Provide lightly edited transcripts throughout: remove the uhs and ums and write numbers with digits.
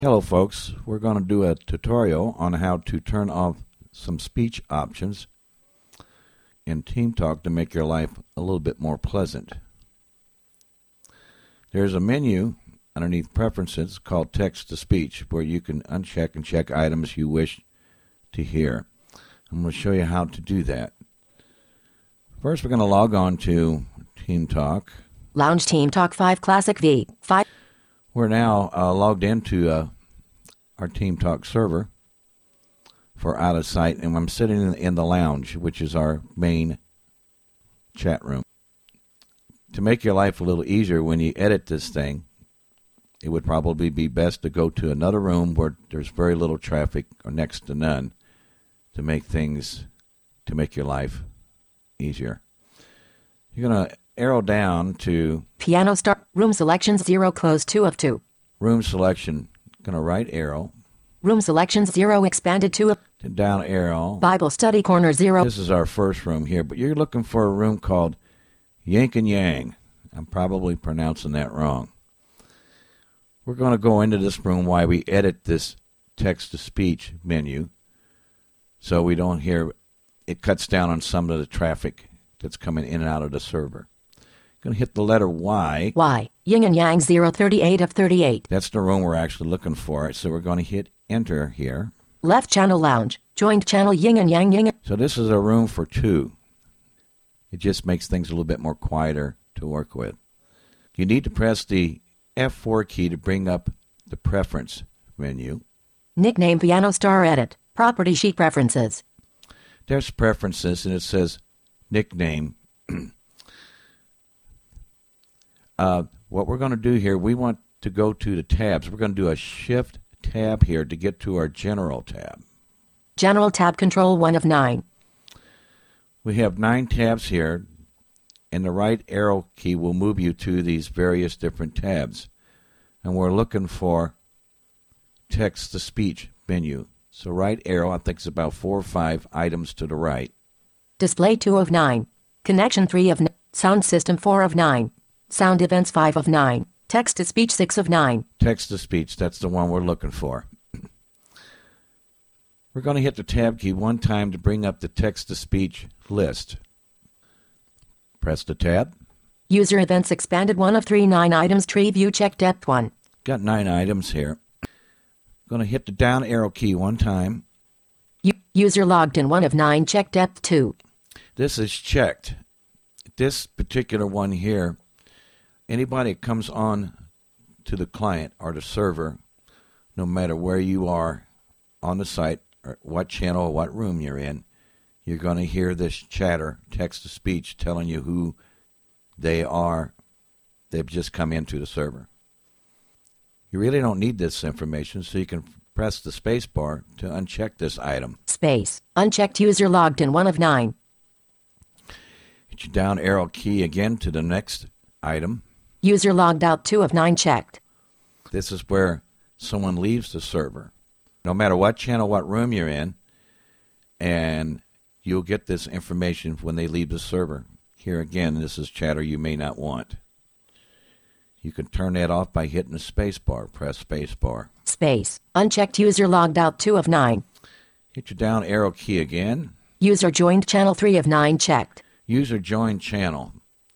Hello folks, we're going to do a tutorial on how to turn off some speech options in TeamTalk to make your life a little bit more pleasant. There's a menu underneath Preferences called Text to Speech where you can uncheck and check items you wish to hear. I'm going to show you how to do that. First we're going to log on to TeamTalk. Lounge TeamTalk 5 Classic V5. We're now logged into our TeamTalk server for out of sight, and I'm sitting in the lounge, which is our main chat room. To make your life a little easier when you edit this thing, it would probably be best to go to another room where there's very little traffic or next to none to make your life easier. You're going to arrow down to Piano Start. Room Selections 0 Close 2 of 2. Room Selection. Going to right arrow. Room Selections 0 Expanded 2 of. Down arrow. Bible Study Corner 0. This is our first room here, but you're looking for a room called Yin and Yang. I'm probably pronouncing that wrong. We're going to go into this room while we edit this text-to-speech menu so we don't hear it cuts down on some of the traffic that's coming in and out of the server. Going to hit the letter Y. Y. Yin and Yang 038 of 38. That's the room we're actually looking for. So we're going to hit Enter here. Left Channel Lounge. Joined Channel Yin and Yang Yin. So this is a room for two. It just makes things a little bit more quieter to work with. You need to press the F4 key to bring up the Preference menu. Nickname Piano Star Edit. Property Sheet Preferences. There's Preferences, and it says Nickname. What we're going to do here, we want to go to the tabs. We're going to do a Shift tab here to get to our General tab. General tab Control 1 of 9. We have 9 tabs here, and the right arrow key will move you to these various different tabs. And we're looking for Text-to-Speech menu. So right arrow, I think it's about 4 or 5 items to the right. Display 2 of 9. Connection 3 of 9. Sound System 4 of 9. Sound Events 5 of 9. Text-to-Speech 6 of 9. Text-to-Speech, that's the one we're looking for. We're going to hit the Tab key one time to bring up the text-to-speech list. Press the Tab. User Events Expanded 1 of 3 9 items. Tree View Check Depth 1. Got 9 items here. Going to hit the down arrow key one time. User Logged In 1 of 9. Check Depth 2. This is checked. This particular one here, anybody that comes on to the client or the server, no matter where you are on the site, or what channel or what room you're in, you're going to hear this chatter, text-to-speech, telling you who they are. They've just come into the server. You really don't need this information, so you can press the space bar to uncheck this item. Space. Unchecked user logged in 1 of 9. Hit your down arrow key again to the next item. User logged out 2 of 9 checked. This is where someone leaves the server. No matter what channel, what room you're in, and you'll get this information when they leave the server. Here again, this is chatter you may not want. You can turn that off by hitting the space bar. Press space bar. Space. Unchecked user logged out 2 of 9. Hit your down arrow key again. User joined channel 3 of 9 checked. User joined channel.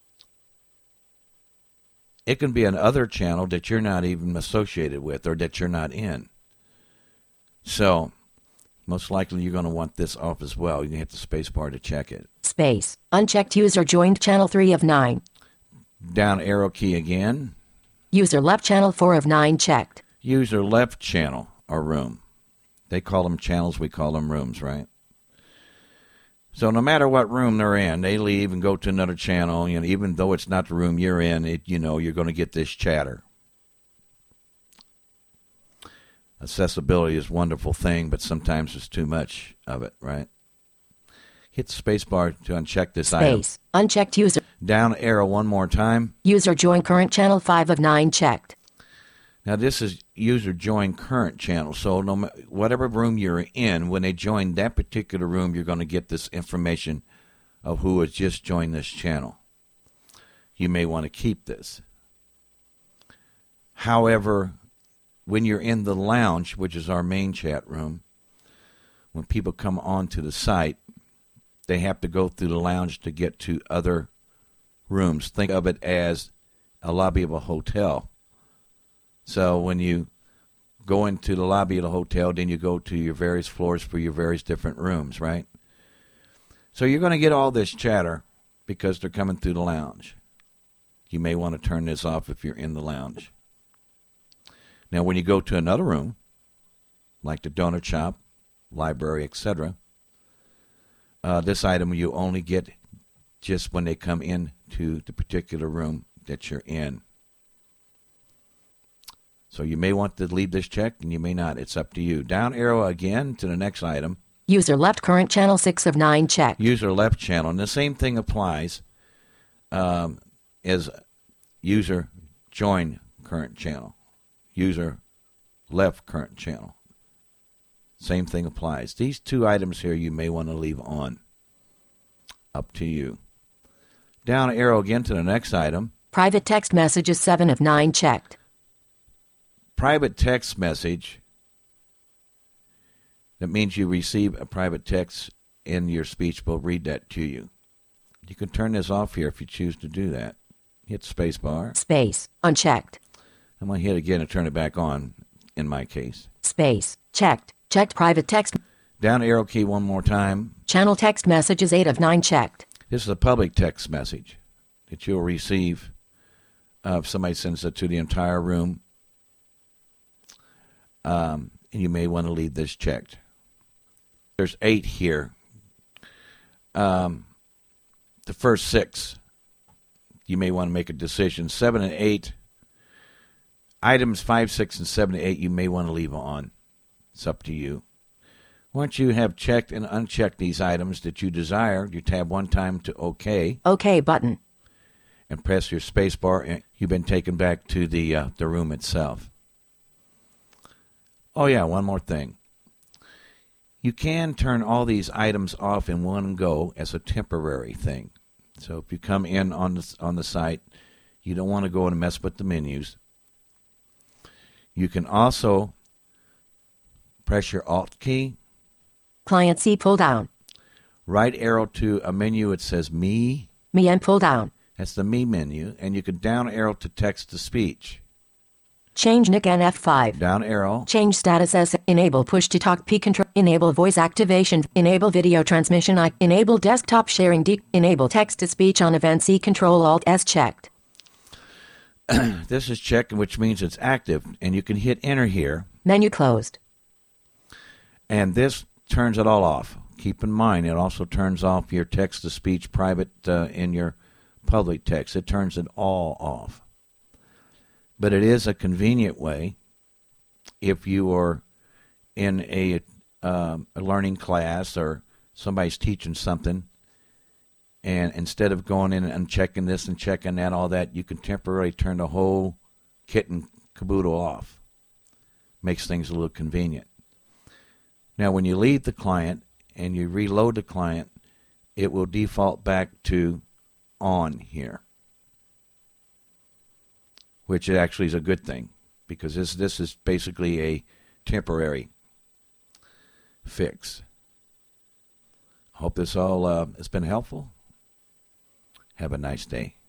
It can be another channel that you're not even associated with or that you're not in. So, most likely you're going to want this off as well. You can hit the space bar to check it. Space. Unchecked user joined channel 3 of 9. Down arrow key again. User left channel 4 of 9 checked. User left channel or room. They call them channels, we call them rooms, right? So no matter what room they're in, they leave and go to another channel. You know, even though it's not the room you're in, you're going to get this chatter. Accessibility is a wonderful thing, but sometimes there's too much of it, right? Hit the space bar to uncheck this item. Space. Unchecked user. Down arrow one more time. User join current channel 5 of 9 checked. Now this is user join current channel. So whatever room you're in, when they join that particular room, you're going to get this information of who has just joined this channel. You may want to keep this. However, when you're in the lounge, which is our main chat room, when people come onto the site, they have to go through the lounge to get to other rooms. Think of it as a lobby of a hotel. So when you go into the lobby of the hotel, then you go to your various floors for your various different rooms, right? So you're going to get all this chatter because they're coming through the lounge. You may want to turn this off if you're in the lounge. Now, when you go to another room, like the donut shop, library, etc., this item you only get just when they come in to the particular room that you're in. So you may want to leave this checked, and you may not. It's up to you. Down arrow again to the next item. User left current channel 6 of 9 checked. User left channel. And the same thing applies as user join current channel. User left current channel. Same thing applies. These two items here you may want to leave on. Up to you. Down arrow again to the next item. Private text messages 7 of 9 checked. Private text message. That means you receive a private text in your speech. We'll read that to you. You can turn this off here if you choose to do that. Hit space bar. Space. Unchecked. I'm going to hit again and turn it back on in my case. Space. Checked. Checked private text. Down arrow key one more time. Channel text messages 8 of 9 checked. This is a public text message that you'll receive if somebody sends it to the entire room. And you may want to leave this checked. There's 8 here. The first 6, you may want to make a decision. 7 and 8, items 5, 6, and 7 and 8, you may want to leave on. It's up to you. Once you have checked and unchecked these items that you desire, you tab one time to OK. OK button. And press your space bar, and you've been taken back to the room itself. Oh, yeah, one more thing. You can turn all these items off in one go as a temporary thing. So if you come in on the site, you don't want to go and mess with the menus. You can also press your Alt key. Client C pull down. Right arrow to a menu. It says Me. Me and pull down. That's the Me menu. And you can down arrow to text to speech. Change nick and F5. Down arrow. Change status as enable push to talk P control. Enable voice activation. Enable video transmission. Enable desktop sharing. Enable text to speech on event C control Alt S checked. This is checked, which means it's active. And you can hit enter here. Menu closed. And this turns it all off. Keep in mind, it also turns off your text-to-speech private in your public text. It turns it all off. But it is a convenient way if you are in a learning class or somebody's teaching something, and instead of going in and checking this and checking that, all that, you can temporarily turn the whole kit and caboodle off. Makes things a little convenient. Now, when you leave the client and you reload the client, it will default back to on here, which actually is a good thing because this is basically a temporary fix. I hope this all has been helpful. Have a nice day.